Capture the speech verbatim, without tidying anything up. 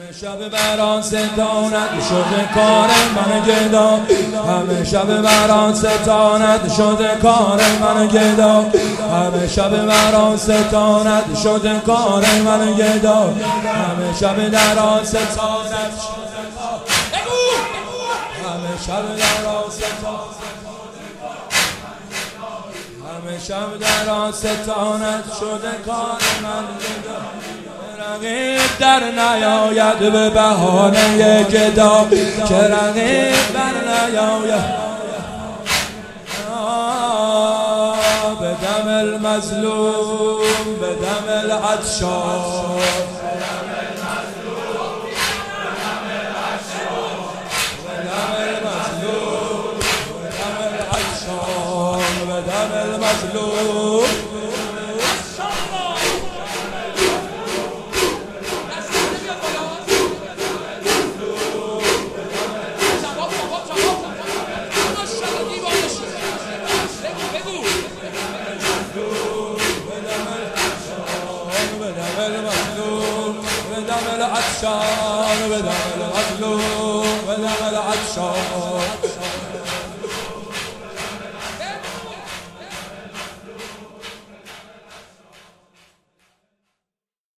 شب بران ستانت شده کار من گدا، همه شب بران ستانت شده کار من گدا، همه شب بران ستانت شده کار من گدا، همه شب دران ستانت شده کار همه شب دران ستانت همه شب دران ستانت شده کار من گدا، رقیب در نیاید به بهانه گدا، که رقیب در نیاید به دم المظلوم به دم العطشان به دم المظلوم العطشان بدم المظلوم بدم العطشان